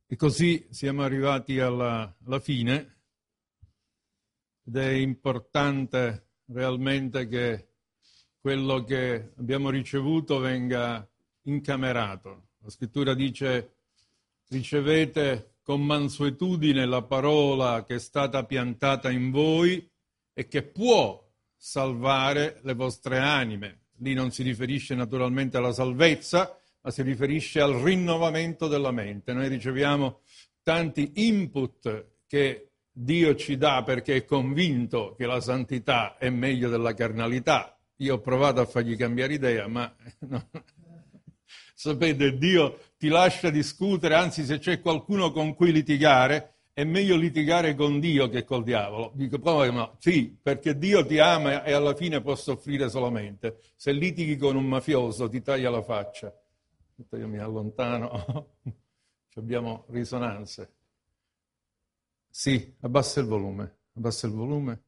E così siamo arrivati alla fine ed è importante realmente che quello che abbiamo ricevuto venga incamerato. La scrittura dice: ricevete con mansuetudine la parola che è stata piantata in voi e che può salvare le vostre anime. Lì non si riferisce naturalmente alla salvezza, ma si riferisce al rinnovamento della mente. Noi riceviamo tanti input che Dio ci dà perché è convinto che la santità è meglio della carnalità. Io ho provato a fargli cambiare idea, ma no. Sapete, Dio ti lascia discutere, anzi se c'è qualcuno con cui litigare, è meglio litigare con Dio che col diavolo. Dico, poi no, sì, perché Dio ti ama e alla fine può soffrire solamente. Se litighi con un mafioso ti taglia la faccia. Io mi allontano, abbiamo risonanze. Sì, abbassa il volume.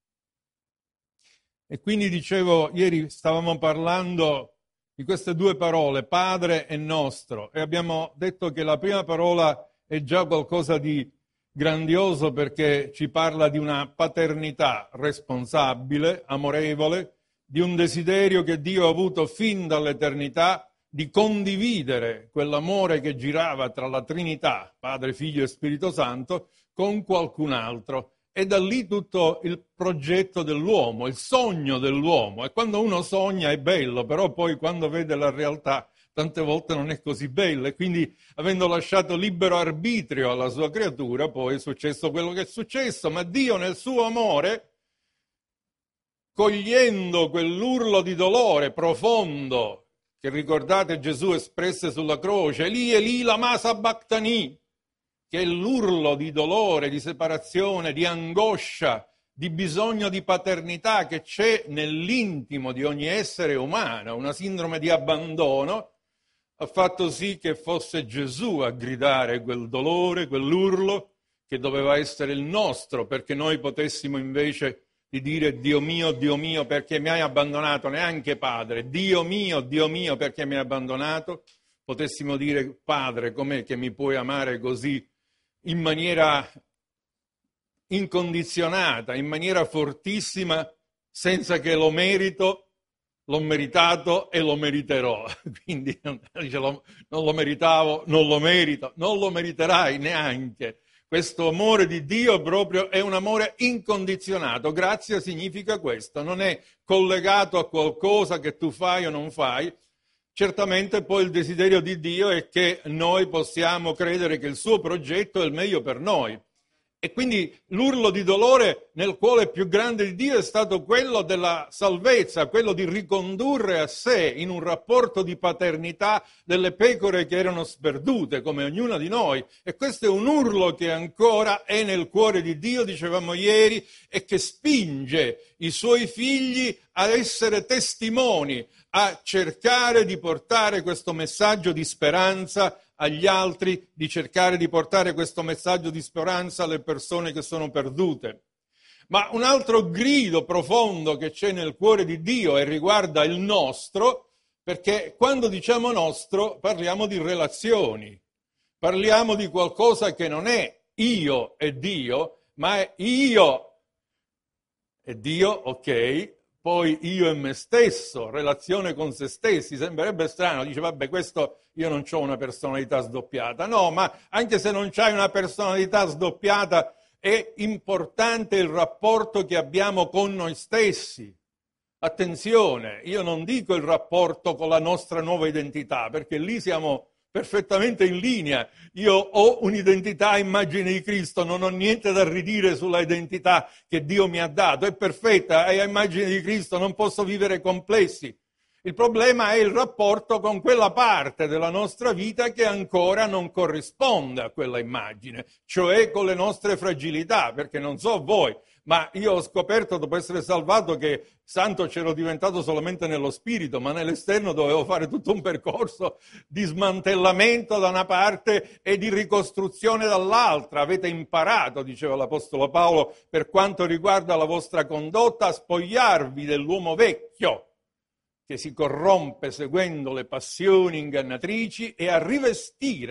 E quindi dicevo, ieri stavamo parlando di queste due parole, Padre e Nostro, e abbiamo detto che la prima parola è già qualcosa di grandioso perché ci parla di una paternità responsabile, amorevole, di un desiderio che Dio ha avuto fin dall'eternità di condividere quell'amore che girava tra la Trinità, Padre, Figlio e Spirito Santo, con qualcun altro. E da lì tutto il progetto dell'uomo, il sogno dell'uomo. E quando uno sogna è bello, però poi quando vede la realtà tante volte non è così bello. E quindi, avendo lasciato libero arbitrio alla sua creatura, poi è successo quello che è successo. Ma Dio nel suo amore, cogliendo quell'urlo di dolore profondo che ricordate Gesù espresse sulla croce, Eli, lama sabachthani, che è l'urlo di dolore, di separazione, di angoscia, di bisogno di paternità che c'è nell'intimo di ogni essere umano, una sindrome di abbandono, ha fatto sì che fosse Gesù a gridare quel dolore, quell'urlo che doveva essere il nostro, perché noi potessimo invece di dire Dio mio, perché mi hai abbandonato, neanche Padre, Dio mio, perché mi hai abbandonato, potessimo dire Padre, com'è che mi puoi amare così in maniera incondizionata, in maniera fortissima, senza che lo merito, l'ho meritato e lo meriterò. Quindi dice, non lo meritavo, non lo merito, non lo meriterai neanche. Questo amore di Dio proprio è un amore incondizionato. Grazia significa questo, non è collegato a qualcosa che tu fai o non fai. Certamente poi il desiderio di Dio è che noi possiamo credere che il suo progetto è il meglio per noi. E quindi l'urlo di dolore nel cuore più grande di Dio è stato quello della salvezza, quello di ricondurre a sé in un rapporto di paternità delle pecore che erano sperdute, come ognuna di noi. E questo è un urlo che ancora è nel cuore di Dio, dicevamo ieri, e che spinge i suoi figli a essere testimoni, a cercare di portare questo messaggio di speranza agli altri, di cercare di portare questo messaggio di speranza alle persone che sono perdute. Ma un altro grido profondo che c'è nel cuore di Dio e riguarda il nostro, perché quando diciamo nostro parliamo di relazioni, parliamo di qualcosa che non è io e Dio, ma è io e Dio, ok, poi io e me stesso, relazione con se stessi. Sembrerebbe strano, dice vabbè, questo io non ho una personalità sdoppiata. No, ma anche se non c'hai una personalità sdoppiata è importante il rapporto che abbiamo con noi stessi. Attenzione, io non dico il rapporto con la nostra nuova identità, perché lì siamo perfettamente in linea. Io ho un'identità a immagine di Cristo, non ho niente da ridire sulla identità che Dio mi ha dato, è perfetta, è a immagine di Cristo, non posso vivere complessi. Il problema è il rapporto con quella parte della nostra vita che ancora non corrisponde a quella immagine, cioè con le nostre fragilità, perché non so voi, ma io ho scoperto dopo essere salvato che santo c'ero diventato solamente nello spirito, ma nell'esterno dovevo fare tutto un percorso di smantellamento da una parte e di ricostruzione dall'altra. Avete imparato, diceva l'Apostolo Paolo, per quanto riguarda la vostra condotta, a spogliarvi dell'uomo vecchio, che si corrompe seguendo le passioni ingannatrici, e a rivestire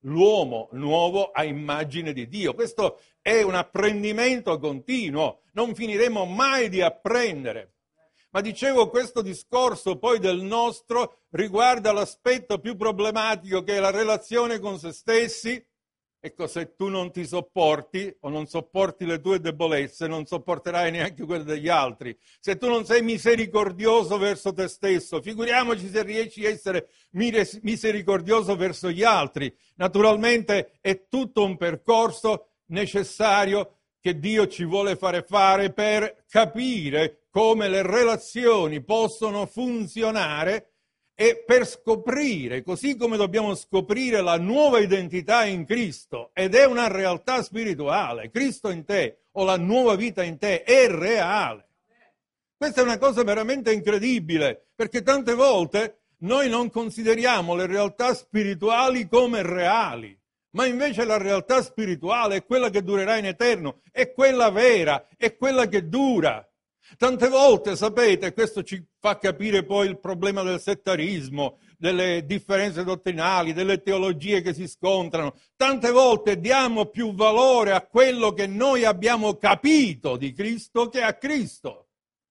l'uomo nuovo a immagine di Dio. Questo è un apprendimento continuo, non finiremo mai di apprendere. Ma dicevo, questo discorso poi del nostro riguarda l'aspetto più problematico, che è la relazione con se stessi. Ecco, se tu non ti sopporti o non sopporti le tue debolezze, non sopporterai neanche quelle degli altri. Se tu non sei misericordioso verso te stesso, figuriamoci se riesci a essere misericordioso verso gli altri. Naturalmente è tutto un percorso necessario che Dio ci vuole fare per capire come le relazioni possono funzionare e per scoprire, così come dobbiamo scoprire la nuova identità in Cristo, ed è una realtà spirituale. Cristo in te o la nuova vita in te è reale. Questa è una cosa veramente incredibile, perché tante volte noi non consideriamo le realtà spirituali come reali, ma invece la realtà spirituale è quella che durerà in eterno, è quella vera, è quella che dura. Tante volte, sapete, questo ci fa capire poi il problema del settarismo, delle differenze dottrinali, delle teologie che si scontrano. Tante volte diamo più valore a quello che noi abbiamo capito di Cristo che a Cristo.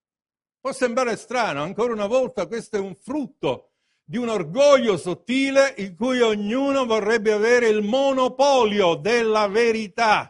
Può sembrare strano, ancora una volta questo è un frutto di un orgoglio sottile in cui ognuno vorrebbe avere il monopolio della verità.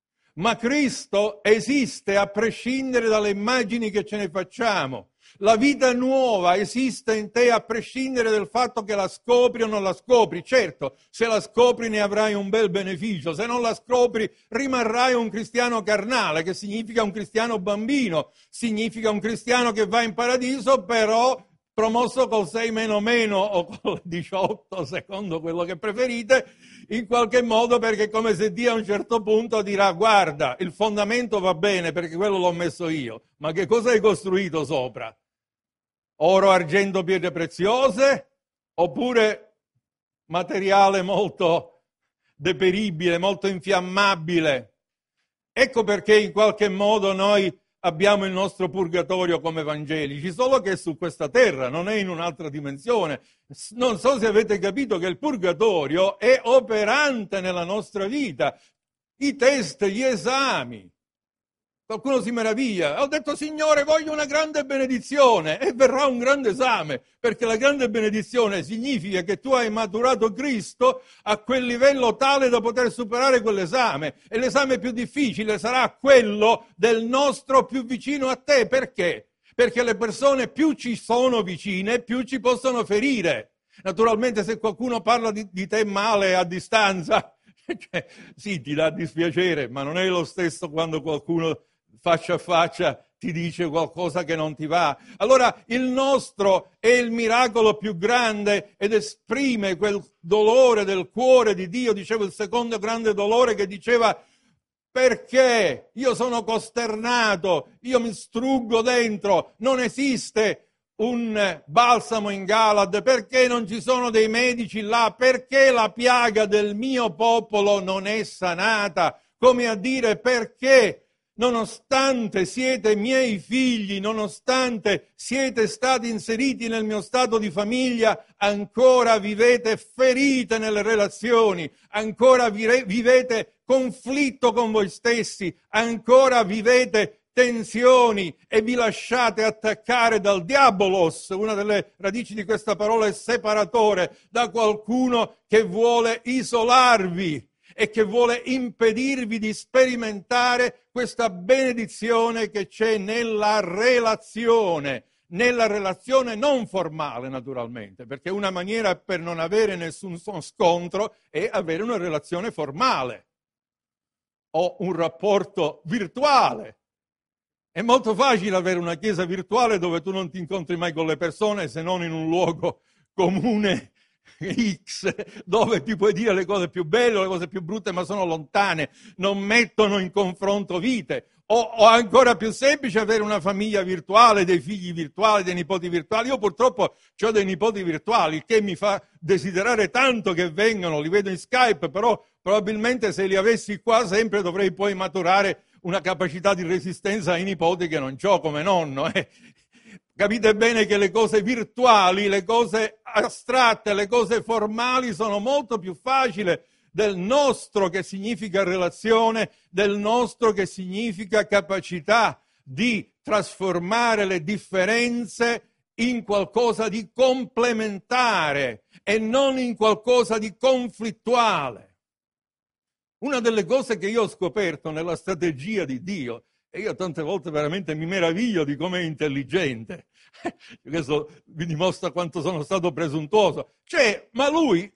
Ma Cristo esiste a prescindere dalle immagini che ce ne facciamo. La vita nuova esiste in te a prescindere dal fatto che la scopri o non la scopri. Certo, se la scopri ne avrai un bel beneficio, se non la scopri rimarrai un cristiano carnale, che significa un cristiano bambino, significa un cristiano che va in paradiso, però promosso col 6 meno meno o col 18, secondo quello che preferite, in qualche modo, perché è come se Dio a un certo punto dirà: guarda, il fondamento va bene perché quello l'ho messo io, ma che cosa hai costruito sopra? Oro, argento, pietre preziose, oppure materiale molto deperibile, molto infiammabile? Ecco perché in qualche modo noi abbiamo il nostro purgatorio come evangelici, solo che è su questa terra, non è in un'altra dimensione. Non so se avete capito che il purgatorio è operante nella nostra vita. I test, gli esami. Qualcuno si meraviglia. Ho detto: Signore, voglio una grande benedizione, e verrà un grande esame, perché la grande benedizione significa che tu hai maturato Cristo a quel livello tale da poter superare quell'esame, e l'esame più difficile sarà quello del nostro più vicino a te. Perché? Perché le persone più ci sono vicine, più ci possono ferire. Naturalmente, se qualcuno parla di te male a distanza, sì, ti dà dispiacere, ma non è lo stesso quando qualcuno faccia a faccia ti dice qualcosa che non ti va. Allora il nostro è il miracolo più grande ed esprime quel dolore del cuore di Dio. Dicevo, il secondo grande dolore, che diceva: perché io sono costernato, io mi struggo dentro, non esiste un balsamo in Galad, perché non ci sono dei medici là, perché la piaga del mio popolo non è sanata, come a dire: perché nonostante siete miei figli, nonostante siete stati inseriti nel mio stato di famiglia, ancora vivete ferite nelle relazioni, ancora vivete conflitto con voi stessi, ancora vivete tensioni e vi lasciate attaccare dal diabolos. Una delle radici di questa parola è separatore, da qualcuno che vuole isolarvi e che vuole impedirvi di sperimentare questa benedizione che c'è nella relazione non formale, naturalmente, perché una maniera per non avere nessun scontro è avere una relazione formale o un rapporto virtuale. È molto facile avere una chiesa virtuale dove tu non ti incontri mai con le persone, se non in un luogo comune X, dove ti puoi dire le cose più belle o le cose più brutte, ma sono lontane, non mettono in confronto vite. O ancora più semplice avere una famiglia virtuale, dei figli virtuali, dei nipoti virtuali. Io purtroppo ho dei nipoti virtuali, il che mi fa desiderare tanto che vengano, li vedo in Skype, però probabilmente se li avessi qua sempre dovrei poi maturare una capacità di resistenza ai nipoti che non ho come nonno. Capite bene che le cose virtuali, le cose astratte, le cose formali sono molto più facili del nostro che significa relazione, del nostro che significa capacità di trasformare le differenze in qualcosa di complementare e non in qualcosa di conflittuale. Una delle cose che io ho scoperto nella strategia di Dio, e io tante volte veramente mi meraviglio di come è intelligente, questo vi dimostra quanto sono stato presuntuoso, ma lui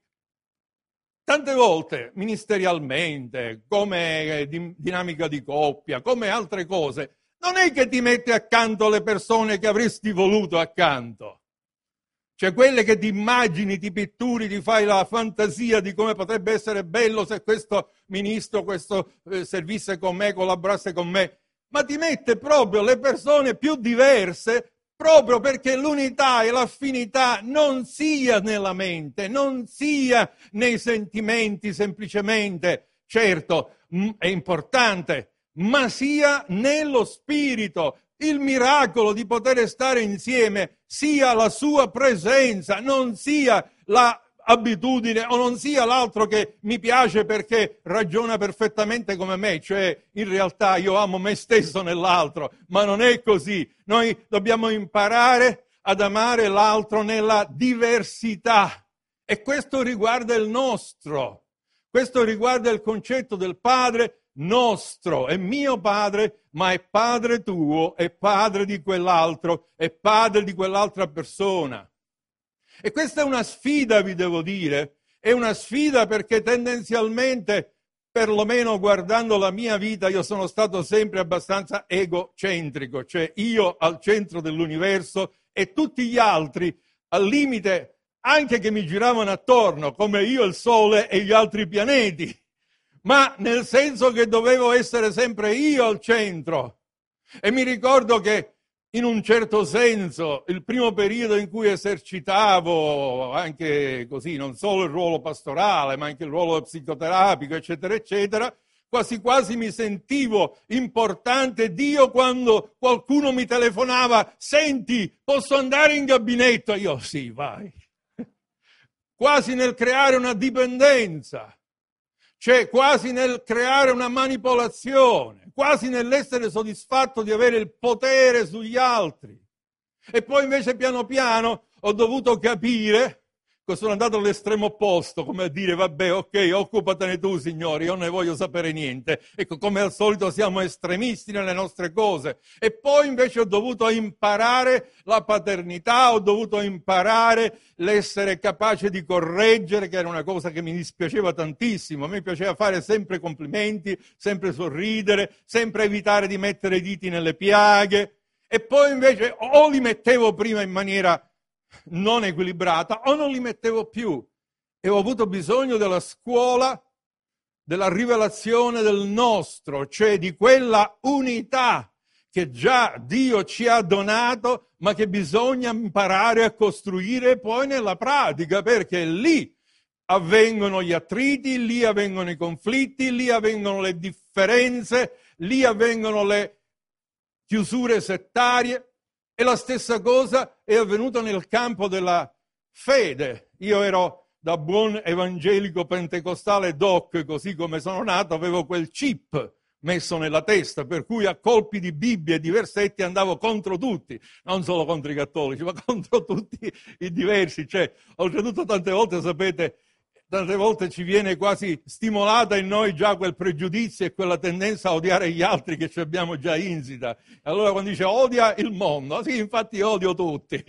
tante volte ministerialmente, come dinamica di coppia, come altre cose, non è che ti mette accanto le persone che avresti voluto accanto. Cioè quelle che ti immagini, ti pitturi, ti fai la fantasia di come potrebbe essere bello se questo ministro, questo servisse con me, collaborasse con me, ma ti mette proprio le persone più diverse proprio perché l'unità e l'affinità non sia nella mente, non sia nei sentimenti semplicemente, certo è importante, ma sia nello spirito. Il miracolo di poter stare insieme sia la sua presenza, non sia l'abitudine o non sia l'altro che mi piace perché ragiona perfettamente come me, cioè in realtà io amo me stesso nell'altro, ma non è così. Noi dobbiamo imparare ad amare l'altro nella diversità e questo riguarda il nostro, questo riguarda il concetto del Padre nostro, è mio padre, ma è padre tuo, è padre di quell'altro, è padre di quell'altra persona. E questa è una sfida, vi devo dire, è una sfida perché tendenzialmente, perlomeno guardando la mia vita, io sono stato sempre abbastanza egocentrico, cioè io al centro dell'universo e tutti gli altri al limite anche che mi giravano attorno, come io il Sole e gli altri pianeti. Ma nel senso che dovevo essere sempre io al centro. E mi ricordo che in un certo senso il primo periodo in cui esercitavo anche così, non solo il ruolo pastorale, ma anche il ruolo psicoterapico, eccetera, eccetera, quasi quasi mi sentivo importante Dio quando qualcuno mi telefonava: senti, posso andare in gabinetto? Io sì, vai. Quasi nel creare una dipendenza. Cioè quasi nel creare una manipolazione, quasi nell'essere soddisfatto di avere il potere sugli altri. E poi invece piano piano ho dovuto capire che sono andato all'estremo opposto, come a dire vabbè, ok, occupatene tu signore, io non ne voglio sapere niente. Ecco, come al solito siamo estremisti nelle nostre cose. E poi invece ho dovuto imparare la paternità, ho dovuto imparare l'essere capace di correggere, che era una cosa che mi dispiaceva tantissimo. A me piaceva fare sempre complimenti, sempre sorridere, sempre evitare di mettere i diti nelle piaghe. E poi invece o li mettevo prima in maniera non equilibrata o non li mettevo più. E ho avuto bisogno della scuola, della rivelazione del nostro, cioè di quella unità che già Dio ci ha donato, ma che bisogna imparare a costruire poi nella pratica, perché lì avvengono gli attriti, lì avvengono i conflitti, lì avvengono le differenze, lì avvengono le chiusure settarie. E la stessa cosa è avvenuta nel campo della fede. Io ero da buon evangelico pentecostale doc, così come sono nato, avevo quel chip messo nella testa, per cui a colpi di Bibbie e di versetti andavo contro tutti, non solo contro i cattolici, ma contro tutti i diversi. Cioè, oltretutto tante volte, sapete, tante volte ci viene quasi stimolata in noi già quel pregiudizio e quella tendenza a odiare gli altri che ci abbiamo già insita. Allora quando dice odia il mondo, sì, infatti odio tutti.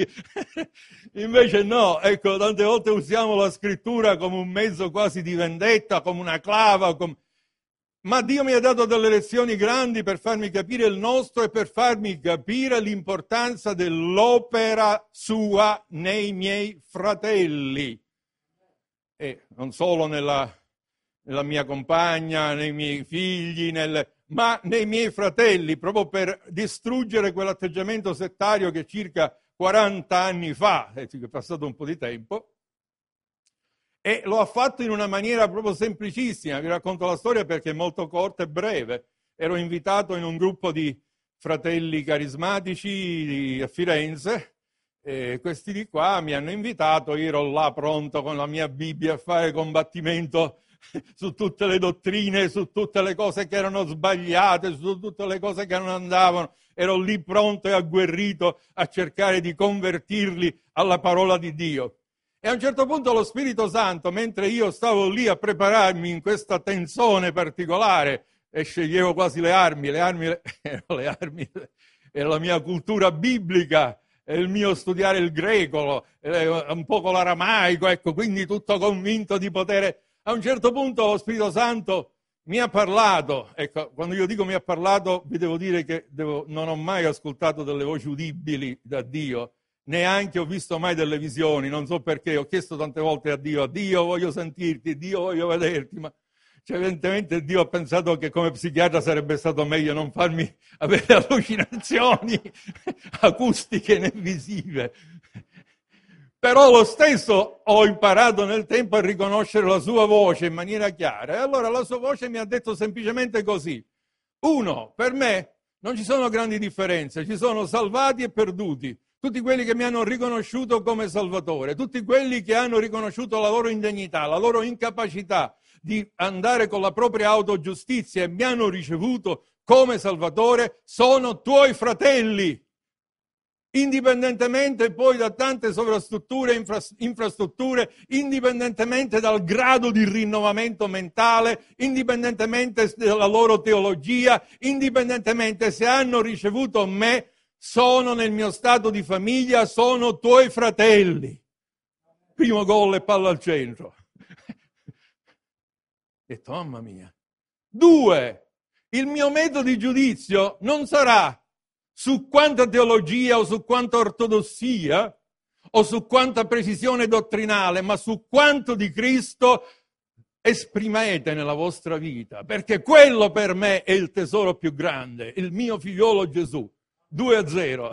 Invece no, ecco, tante volte usiamo la scrittura come un mezzo quasi di vendetta, come una clava, ma Dio mi ha dato delle lezioni grandi per farmi capire il nostro e per farmi capire l'importanza dell'opera sua nei miei fratelli. E non solo nella mia compagna, nei miei figli, ma nei miei fratelli, proprio per distruggere quell'atteggiamento settario che circa 40 anni fa, è passato un po' di tempo, e lo ha fatto in una maniera proprio semplicissima. Vi racconto la storia perché è molto corta e breve. Ero invitato in un gruppo di fratelli carismatici a Firenze, e questi di qua mi hanno invitato, io ero là pronto con la mia Bibbia a fare combattimento su tutte le dottrine, su tutte le cose che erano sbagliate, su tutte le cose che non andavano. Ero lì pronto e agguerrito a cercare di convertirli alla parola di Dio. E a un certo punto lo Spirito Santo, mentre io stavo lì a prepararmi in questa tensione particolare, e sceglievo quasi le armi era la mia cultura biblica, il mio studiare il greco, un po' l'aramaico, ecco, quindi tutto convinto di potere. A un certo punto lo Spirito Santo mi ha parlato, ecco, quando io dico mi ha parlato, vi devo dire che non ho mai ascoltato delle voci udibili da Dio, neanche ho visto mai delle visioni, non so perché, ho chiesto tante volte a Dio voglio sentirti, Dio voglio vederti, ma cioè, evidentemente Dio ha pensato che come psichiatra sarebbe stato meglio non farmi avere allucinazioni acustiche né visive. Però lo stesso ho imparato nel tempo a riconoscere la sua voce in maniera chiara. E allora la sua voce mi ha detto semplicemente così. 1, per me non ci sono grandi differenze, ci sono salvati e perduti. Tutti quelli che mi hanno riconosciuto come Salvatore, tutti quelli che hanno riconosciuto la loro indegnità, la loro incapacità di andare con la propria autogiustizia e mi hanno ricevuto come Salvatore, sono tuoi fratelli. Indipendentemente poi da tante sovrastrutture e infrastrutture, indipendentemente dal grado di rinnovamento mentale, indipendentemente dalla loro teologia, indipendentemente se hanno ricevuto me, sono nel mio stato di famiglia, sono tuoi fratelli. Primo gol e palla al centro. E mamma mia. 2, il mio metodo di giudizio non sarà su quanta teologia o su quanta ortodossia o su quanta precisione dottrinale, ma su quanto di Cristo esprimete nella vostra vita, perché quello per me è il tesoro più grande, il mio figliolo Gesù. 2-0.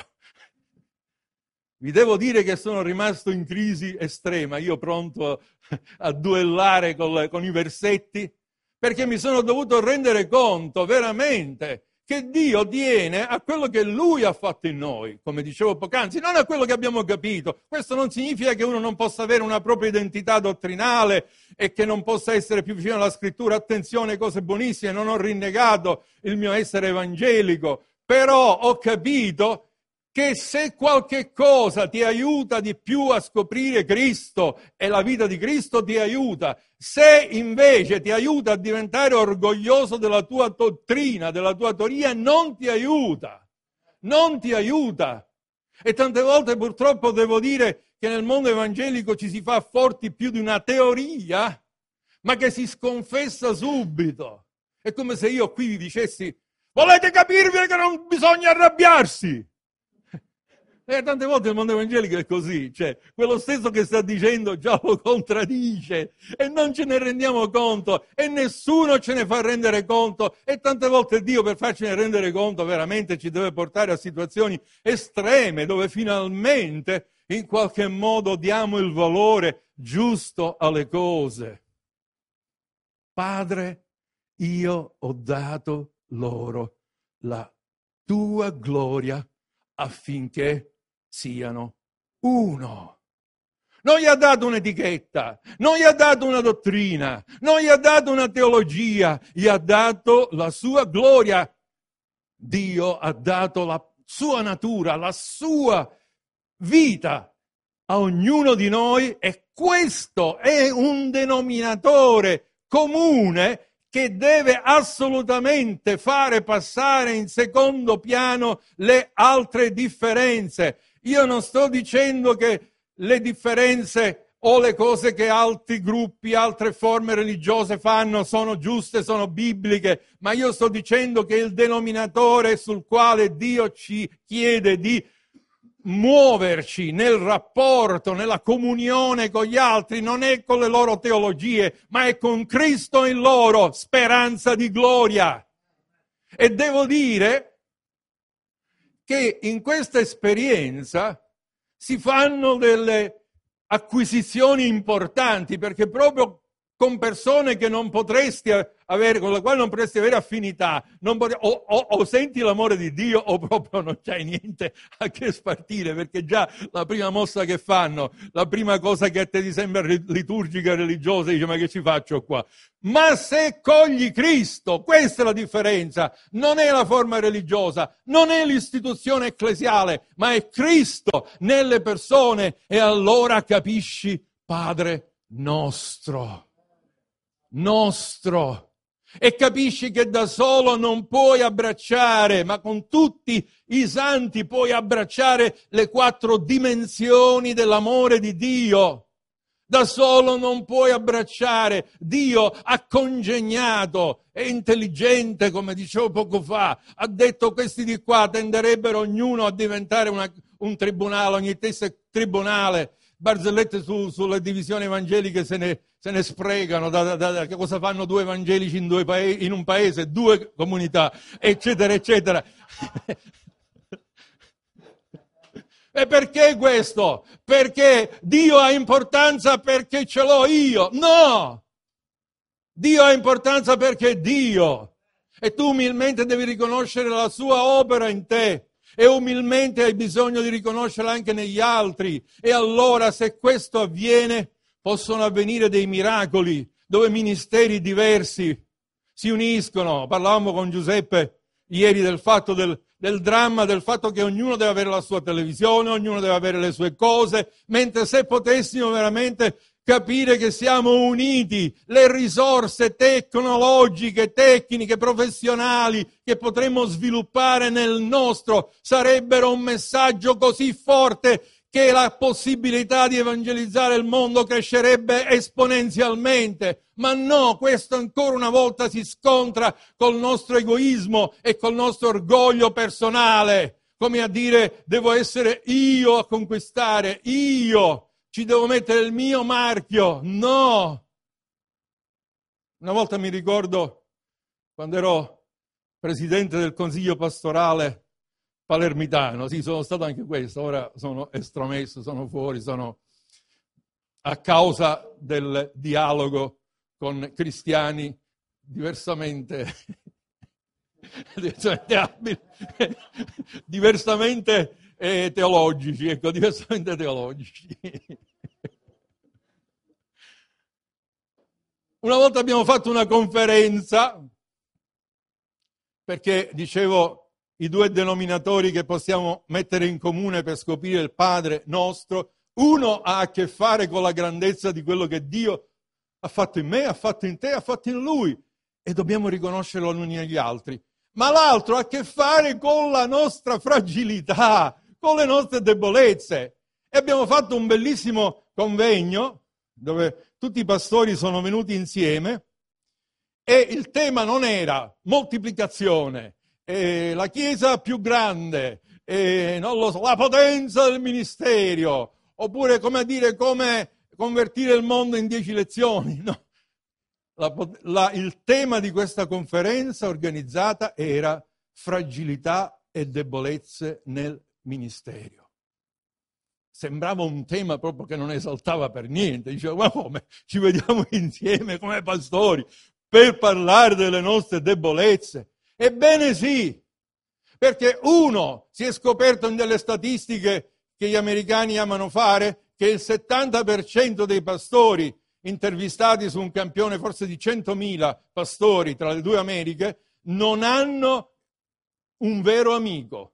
Vi devo dire che sono rimasto in crisi estrema, io pronto a duellare con i versetti, perché mi sono dovuto rendere conto veramente che Dio tiene a quello che Lui ha fatto in noi, come dicevo poc'anzi, non a quello che abbiamo capito. Questo non significa che uno non possa avere una propria identità dottrinale e che non possa essere più vicino alla Scrittura. Attenzione, cose buonissime, non ho rinnegato il mio essere evangelico, però ho capito che se qualche cosa ti aiuta di più a scoprire Cristo e la vita di Cristo ti aiuta, se invece ti aiuta a diventare orgoglioso della tua dottrina, della tua teoria, non ti aiuta. E tante volte purtroppo devo dire che nel mondo evangelico ci si fa forti più di una teoria, ma che si sconfessa subito. È come se io qui vi dicessi: volete capirvi che non bisogna arrabbiarsi? E tante volte il mondo evangelico è così, cioè quello stesso che sta dicendo già lo contraddice e non ce ne rendiamo conto e nessuno ce ne fa rendere conto e tante volte Dio per farcene rendere conto veramente ci deve portare a situazioni estreme dove finalmente in qualche modo diamo il valore giusto alle cose. Padre, io ho dato loro la tua gloria affinché siano uno. Non gli ha dato un'etichetta, non gli ha dato una dottrina, non gli ha dato una teologia, gli ha dato la sua gloria. Dio ha dato la sua natura, la sua vita a ognuno di noi e questo è un denominatore comune che deve assolutamente fare passare in secondo piano le altre differenze. Io non sto dicendo che le differenze o le cose che altri gruppi, altre forme religiose fanno sono giuste, sono bibliche, ma io sto dicendo che il denominatore sul quale Dio ci chiede di muoverci nel rapporto, nella comunione con gli altri, non è con le loro teologie, ma è con Cristo in loro, speranza di gloria. E devo dire che in questa esperienza si fanno delle acquisizioni importanti, perché proprio con persone che non potresti avere, con le quali non potresti avere affinità, o senti l'amore di Dio o proprio non c'hai niente a che spartire, perché già la prima mossa che fanno, la prima cosa che a te ti sembra liturgica, religiosa, dice: ma che ci faccio qua? Ma se cogli Cristo, questa è la differenza, non è la forma religiosa, non è l'istituzione ecclesiale, ma è Cristo nelle persone, e allora capisci: Padre nostro, e capisci che da solo non puoi abbracciare, ma con tutti i santi puoi abbracciare le 4 dimensioni dell'amore di Dio. Da solo non puoi abbracciare. Dio ha congegnato, è intelligente, come dicevo poco fa, ha detto: questi di qua tenderebbero ognuno a diventare un tribunale, ogni testa tribunale. Barzellette sulle divisioni evangeliche se ne sprecano, che cosa fanno 2 evangelici in un paese, 2 comunità, eccetera, eccetera. E perché questo? Perché Dio ha importanza perché ce l'ho io? No! Dio ha importanza perché è Dio. E tu umilmente devi riconoscere la sua opera in te. E umilmente hai bisogno di riconoscerla anche negli altri. E allora, se questo avviene, possono avvenire dei miracoli, dove ministeri diversi si uniscono. Parlavamo con Giuseppe ieri del fatto del dramma, del fatto che ognuno deve avere la sua televisione, ognuno deve avere le sue cose, mentre se potessimo veramente capire che siamo uniti, le risorse tecnologiche, tecniche, professionali che potremmo sviluppare nel nostro sarebbero un messaggio così forte che la possibilità di evangelizzare il mondo crescerebbe esponenzialmente. Ma no, questo ancora una volta si scontra col nostro egoismo e col nostro orgoglio personale, come a dire: devo essere io a conquistare, io ci devo mettere il mio marchio. No! Una volta mi ricordo, quando ero presidente del consiglio pastorale palermitano, sì, sono stato anche questo, ora sono estromesso, sono fuori, sono a causa del dialogo con cristiani diversamente abili, diversamente teologici, ecco, diversamente teologici. Una volta abbiamo fatto una conferenza, perché dicevo i 2 denominatori che possiamo mettere in comune per scoprire il Padre nostro. Uno ha a che fare con la grandezza di quello che Dio ha fatto in me, ha fatto in te, ha fatto in Lui, e dobbiamo riconoscerlo l'uni negli altri. Ma l'altro ha a che fare con la nostra fragilità, con le nostre debolezze. E abbiamo fatto un bellissimo convegno dove tutti i pastori sono venuti insieme, e il tema non era moltiplicazione, la Chiesa più grande, non lo so, la potenza del ministero, oppure come convertire il mondo in 10 lezioni. No. Il tema di questa conferenza organizzata era fragilità e debolezze nel ministero. Sembrava un tema proprio che non esaltava per niente. Diceva: ma come? Ci vediamo insieme come pastori per parlare delle nostre debolezze? Ebbene sì, perché uno, si è scoperto in delle statistiche che gli americani amano fare, che il 70% dei pastori intervistati su un campione forse di 100.000 pastori tra le 2 Americhe non hanno un vero amico.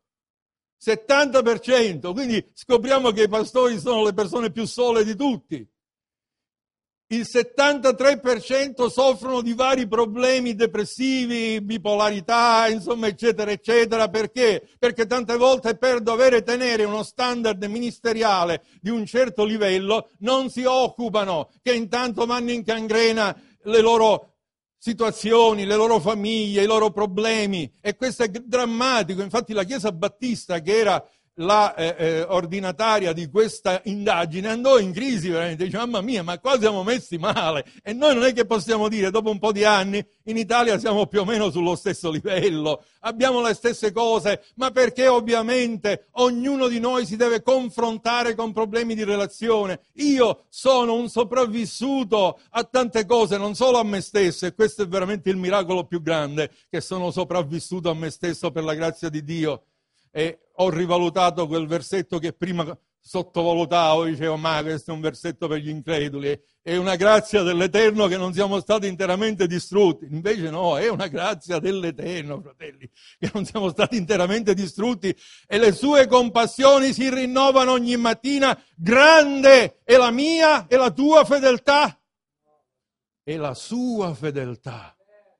70%, quindi scopriamo che i pastori sono le persone più sole di tutti. Il 73% soffrono di vari problemi depressivi, bipolarità, insomma, eccetera, eccetera. Perché? Perché tante volte, per dover tenere uno standard ministeriale di un certo livello, non si occupano, che intanto vanno in gangrena le loro situazioni, le loro famiglie, i loro problemi. E questo è drammatico. Infatti la Chiesa Battista, che era la ordinataria di questa indagine andò in crisi veramente, dice mamma mia, ma qua siamo messi male, e noi non è che possiamo dire dopo un po' di anni in Italia siamo più o meno sullo stesso livello, abbiamo le stesse cose, ma perché ovviamente ognuno di noi si deve confrontare con problemi di relazione. Io sono un sopravvissuto a tante cose, non solo a me stesso, e questo è veramente il miracolo più grande, che sono sopravvissuto a me stesso per la grazia di Dio. E ho rivalutato quel versetto che prima sottovalutavo, dicevo ma questo è un versetto per gli increduli, è una grazia dell'Eterno che non siamo stati interamente distrutti. Invece no, è una grazia dell'Eterno, fratelli, che non siamo stati interamente distrutti, e le sue compassioni si rinnovano ogni mattina. Grande è la mia e la tua fedeltà, e la sua fedeltà.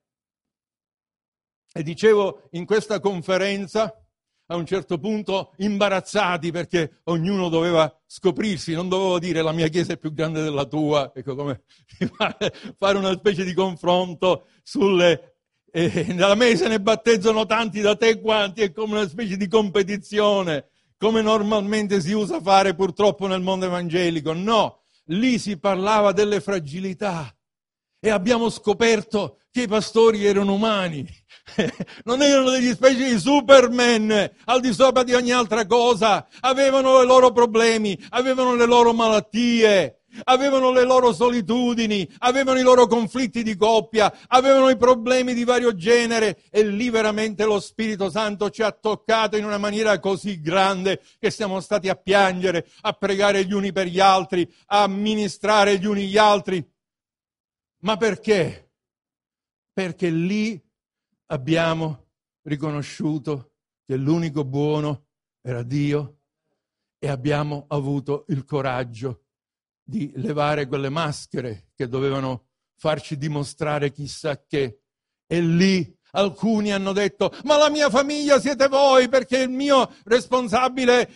E dicevo in questa conferenza, a un certo punto imbarazzati perché ognuno doveva scoprirsi, non dovevo dire la mia chiesa è più grande della tua, ecco, come fare una specie di confronto sulle da me se ne battezzano tanti, da te quanti, è come una specie di competizione, come normalmente si usa fare purtroppo nel mondo evangelico. No, lì si parlava delle fragilità e abbiamo scoperto che i pastori erano umani, non erano degli specie di Superman al di sopra di ogni altra cosa, avevano i loro problemi, avevano le loro malattie, avevano le loro solitudini, avevano i loro conflitti di coppia, avevano i problemi di vario genere, e lì veramente lo Spirito Santo ci ha toccato in una maniera così grande che siamo stati a piangere, a pregare gli uni per gli altri, a ministrare gli uni gli altri. Ma perché? Perché lì abbiamo riconosciuto che l'unico buono era Dio, e abbiamo avuto il coraggio di levare quelle maschere che dovevano farci dimostrare chissà che. E lì alcuni hanno detto ma la mia famiglia siete voi, perché il mio responsabile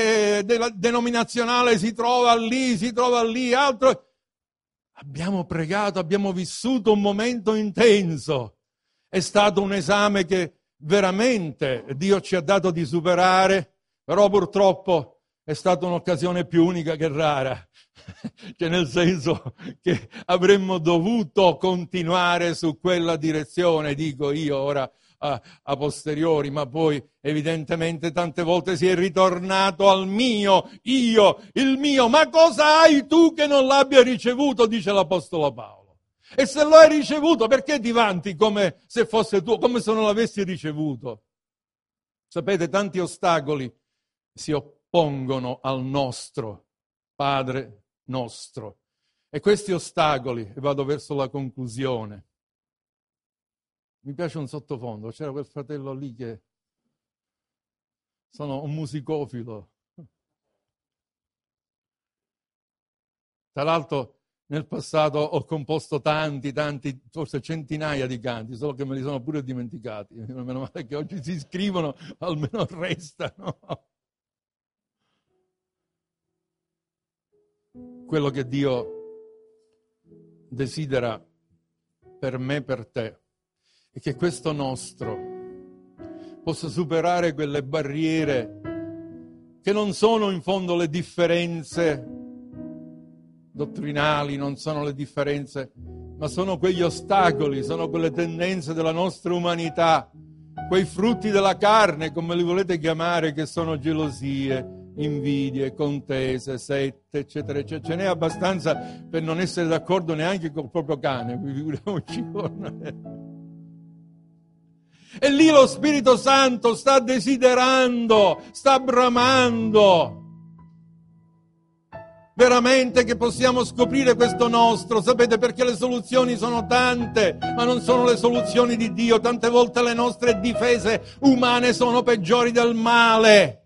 denominazionale si trova lì, altro. Abbiamo pregato, abbiamo vissuto un momento intenso. È stato un esame che veramente Dio ci ha dato di superare, però purtroppo è stata un'occasione più unica che rara, cioè nel senso che avremmo dovuto continuare su quella direzione, dico io ora a posteriori, ma poi evidentemente tante volte si è ritornato al mio, il mio. Ma cosa hai tu che non l'abbia ricevuto, dice l'Apostolo Paolo. E se lo hai ricevuto, perché ti vanti come se fosse tuo, come se non l'avessi ricevuto? Sapete, tanti ostacoli si oppongono al nostro Padre nostro, e questi ostacoli, e vado verso la conclusione. Mi piace un sottofondo, c'era quel fratello lì che sono un musicofilo. Tra l'altro nel passato ho composto tanti, forse centinaia di canti, solo che me li sono pure dimenticati. Meno male che oggi si scrivono, almeno restano. Quello che Dio desidera per me, per te, e che questo nostro possa superare quelle barriere che non sono in fondo le differenze dottrinali, non sono le differenze, ma sono quegli ostacoli, sono quelle tendenze della nostra umanità, quei frutti della carne, come li volete chiamare, che sono gelosie, invidie, contese, sette, eccetera, eccetera. Ce n'è abbastanza per non essere d'accordo neanche col proprio cane, figuriamoci con... E lì lo Spirito Santo sta desiderando, sta bramando veramente che possiamo scoprire questo nostro. Sapete, perché le soluzioni sono tante, ma non sono le soluzioni di Dio. Tante volte le nostre difese umane sono peggiori del male.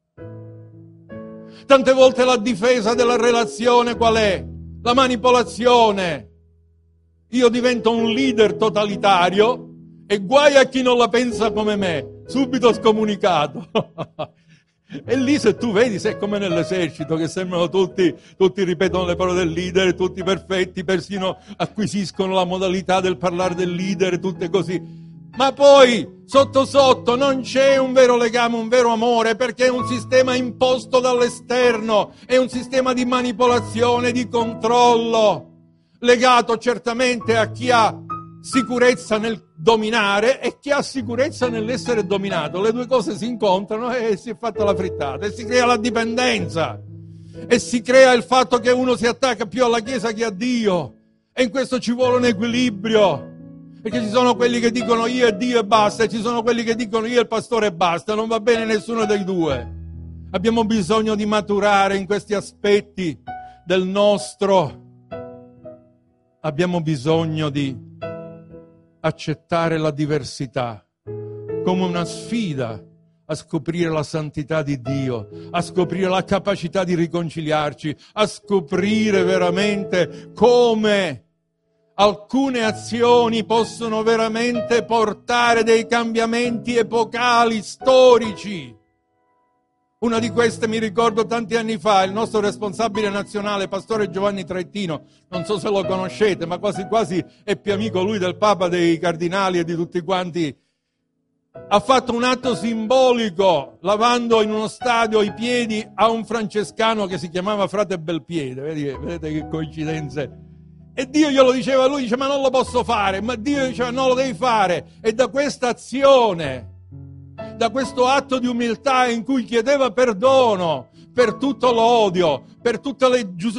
Tante volte la difesa della relazione qual è? La manipolazione. Io divento un leader totalitario e guai a chi non la pensa come me, subito scomunicato. E lì, se tu vedi, sei come nell'esercito, che sembrano tutti ripetono le parole del leader, tutti perfetti, persino acquisiscono la modalità del parlare del leader, tutte così. ma poi sotto sotto non c'è un vero legame, un vero amore, perché è un sistema imposto dall'esterno, è un sistema di manipolazione, di controllo, legato certamente a chi ha sicurezza nel dominare e chi ha sicurezza nell'essere dominato. Le due cose si incontrano e si è fatta la frittata e si crea la dipendenza e si crea il fatto che uno si attacca più alla Chiesa che a Dio, e in questo ci vuole un equilibrio, perché ci sono quelli che dicono io e Dio e basta, e ci sono quelli che dicono io e il pastore e basta. Non va bene nessuno dei due. Abbiamo bisogno di maturare in questi aspetti del nostro. Abbiamo bisogno di accettare la diversità come una sfida a scoprire la santità di Dio, a scoprire la capacità di riconciliarci, a scoprire veramente come alcune azioni possono veramente portare dei cambiamenti epocali, storici. Una di queste mi ricordo tanti anni fa, il nostro responsabile nazionale, pastore Giovanni Traettino, non so se lo conoscete, ma quasi quasi è più amico lui del Papa, dei cardinali e di tutti quanti, ha fatto un atto simbolico lavando in uno stadio i piedi a un francescano che si chiamava Frate Belpiede. Vedete che coincidenze. E Dio glielo diceva a lui, dice ma non lo posso fare, ma Dio diceva no, lo devi fare. E da questa azione, da questo atto di umiltà in cui chiedeva perdono per tutto l'odio, per tutte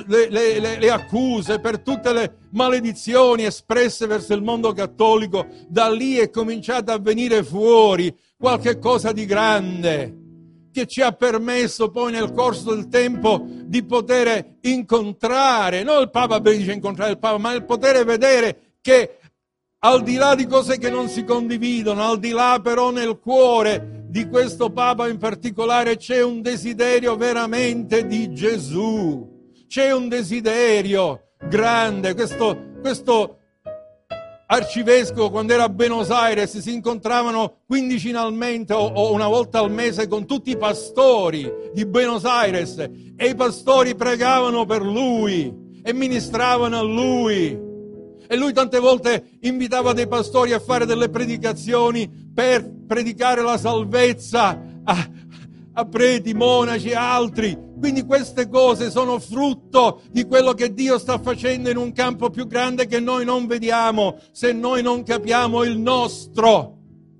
le accuse, per tutte le maledizioni espresse verso il mondo cattolico, da lì è cominciata a venire fuori qualche cosa di grande che ci ha permesso poi nel corso del tempo di poter incontrare, non il Papa benedice incontrare il Papa, ma il poter vedere che al di là di cose che non si condividono, al di là però nel cuore di questo Papa in particolare c'è un desiderio veramente di Gesù, c'è un desiderio grande. Questo arcivescovo, quando era a Buenos Aires, si incontravano quindicinalmente o una volta al mese con tutti i pastori di Buenos Aires, e i pastori pregavano per lui e ministravano a lui. E lui tante volte invitava dei pastori a fare delle predicazioni per predicare la salvezza a preti, monaci e altri. Quindi queste cose sono frutto di quello che Dio sta facendo in un campo più grande che noi non vediamo. Se noi non capiamo il nostro,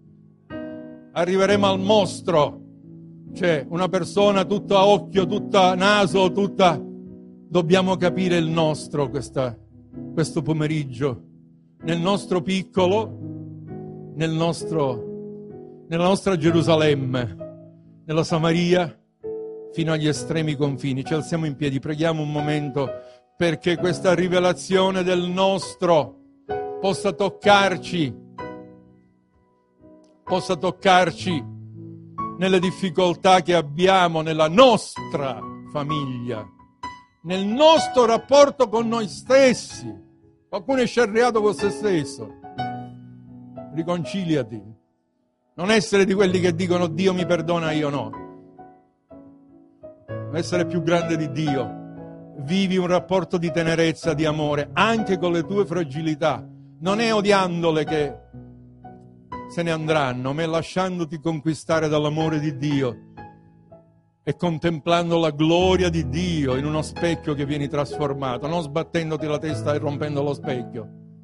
arriveremo al mostro. C'è una persona tutta occhio, tutta naso, tutta... Dobbiamo capire il nostro questo pomeriggio, nel nostro piccolo, nella nostra Gerusalemme, nella Samaria, fino agli estremi confini. Ci alziamo in piedi, preghiamo un momento perché questa rivelazione del nostro possa toccarci nelle difficoltà che abbiamo nella nostra famiglia, nel nostro rapporto con noi stessi. Qualcuno è scerriato con se stesso. Riconciliati. Non essere di quelli che dicono Dio mi perdona, io no. Essere più grande di Dio. Vivi un rapporto di tenerezza, di amore, anche con le tue fragilità. Non è odiandole che se ne andranno, ma è lasciandoti conquistare dall'amore di Dio e contemplando la gloria di Dio in uno specchio che vieni trasformato, non sbattendoti la testa e rompendo lo specchio.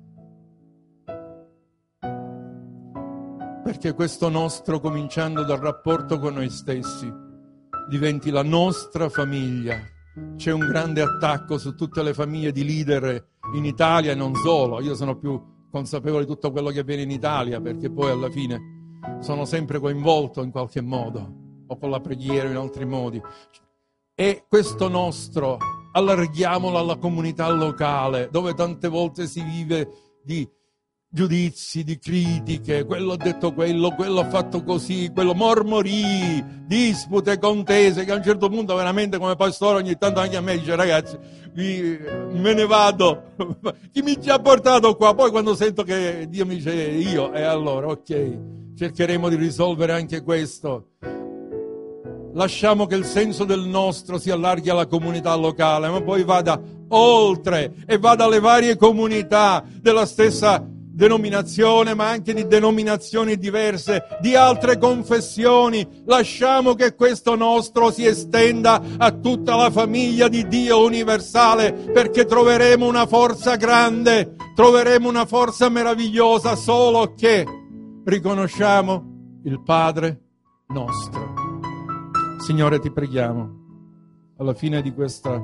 Perché questo nostro, cominciando dal rapporto con noi stessi, diventi la nostra famiglia. C'è un grande attacco su tutte le famiglie di leader in Italia e non solo. Io sono più consapevole di tutto quello che avviene in Italia, perché poi alla fine sono sempre coinvolto in qualche modo, o con la preghiera o in altri modi. E questo nostro, allarghiamolo alla comunità locale, dove tante volte si vive di giudizi, di critiche, quello ha detto quello ha fatto così, quello mormorii, dispute, contese, che a un certo punto veramente come pastore ogni tanto anche a me dice ragazzi, me ne vado, chi mi ci ha portato qua? Poi quando sento che Dio mi dice io, e allora ok, cercheremo di risolvere anche questo. Lasciamo che il senso del nostro si allarghi alla comunità locale, ma poi vada oltre e vada alle varie comunità della stessa denominazione, ma anche di denominazioni diverse, di altre confessioni. Lasciamo che questo nostro si estenda a tutta la famiglia di Dio universale, perché troveremo una forza grande, troveremo una forza meravigliosa solo che riconosciamo il Padre nostro. Signore, ti preghiamo, alla fine di questa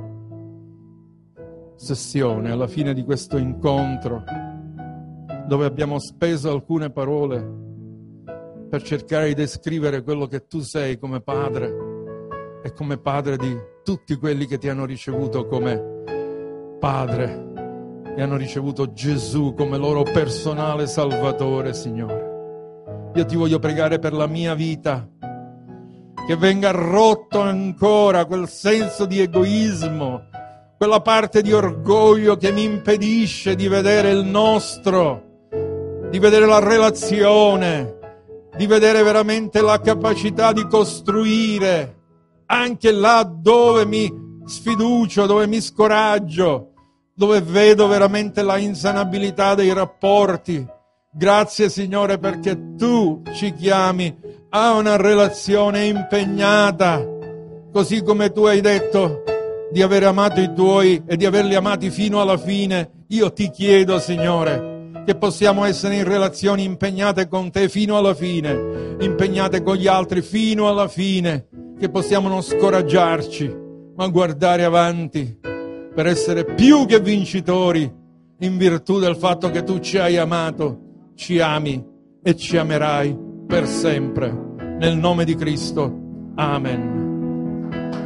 sessione, alla fine di questo incontro, dove abbiamo speso alcune parole per cercare di descrivere quello che tu sei come Padre e come Padre di tutti quelli che ti hanno ricevuto come Padre e hanno ricevuto Gesù come loro personale Salvatore, Signore. Io ti voglio pregare per la mia vita, che venga rotto ancora quel senso di egoismo, quella parte di orgoglio che mi impedisce di vedere il nostro, di vedere la relazione, di vedere veramente la capacità di costruire, anche là dove mi sfiducio, dove mi scoraggio, dove vedo veramente la insanabilità dei rapporti. Grazie, Signore, perché tu ci chiami a una relazione impegnata, così come tu hai detto di aver amato i tuoi e di averli amati fino alla fine. Io ti chiedo, Signore, che possiamo essere in relazioni impegnate con te fino alla fine, impegnate con gli altri fino alla fine, che possiamo non scoraggiarci, ma guardare avanti per essere più che vincitori in virtù del fatto che tu ci hai amato, ci ami e ci amerai per sempre. Nel nome di Cristo. Amen.